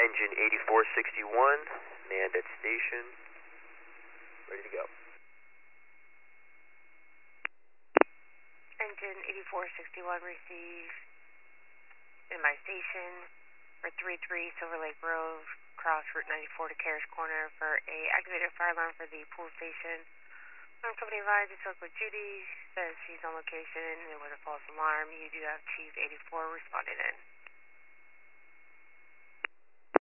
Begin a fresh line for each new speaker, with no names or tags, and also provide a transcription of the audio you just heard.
Engine 8461, manned at station, ready to go.
Engine 8461 received in my station for 33 Silver Lake Road, cross Route 94 to Carriage Corner for a activated fire alarm for the pool station. Company advised you spoke with Judy, says she's on location. It was a false alarm. You do have Chief 84 responding in.